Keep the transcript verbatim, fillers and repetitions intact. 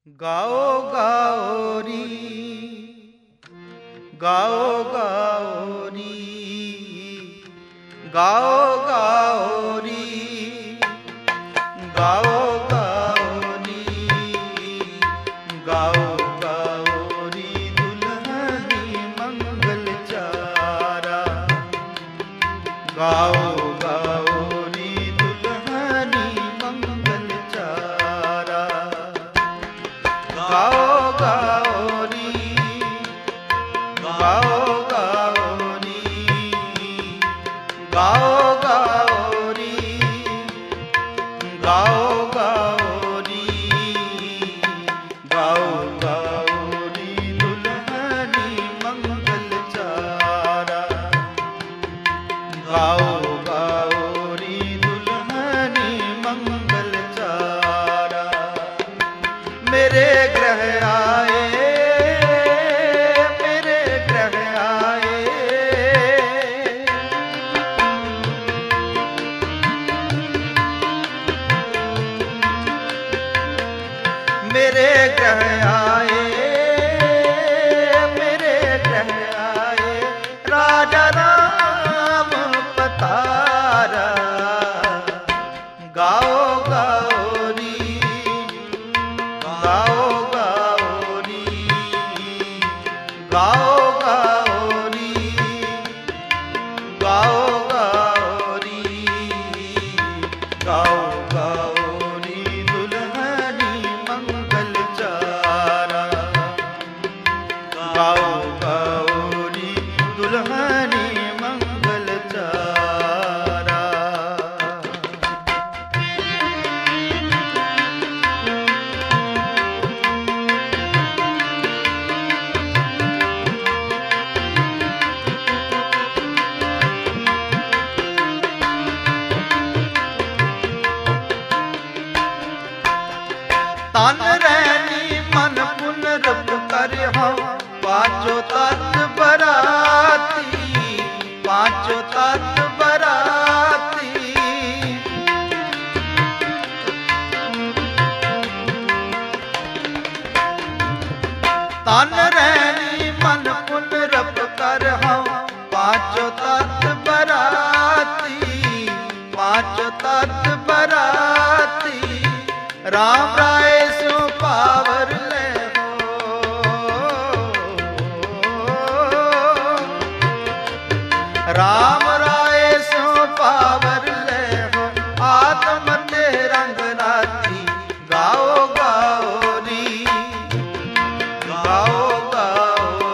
गाओ गाओ री, गाओ गाओ री, गाओ गाओ री, गाओ गाओ री, गाओ गाओ री दुल्हनी मंगल चारा। गाओ गाओ री दुल्हनी मंगल चारा। गाओ गाओ री, गाओ गाओ री, गाओ गाओ री, गाओ गाओ री, गाओ गाओ री दुल्हनी मंगल चारा। गाओ गाओ री दुल्हनी मंगल चारा। मेरे ग्रह आए, मेरे ग्रह आए, मेरे ग्रह आए, मेरे ग्रह आए, राजा राम पतारा। गाओ गाओ री, गाओ गाओ री, गाओ गाओ री, गाओ गाओ री, गाओ गाओ री दुल्हनी मंगल चारा। गाओ गाओ री दुल्हनी मंगल चारा। तन रैनी मन पुन रब कर हम पांचों तत्व बराती, पांचों तत्व बराती। तन रैनी मन पुन रब कर हम पांचों तत्व बराती, पांचों तत्व बराती। राम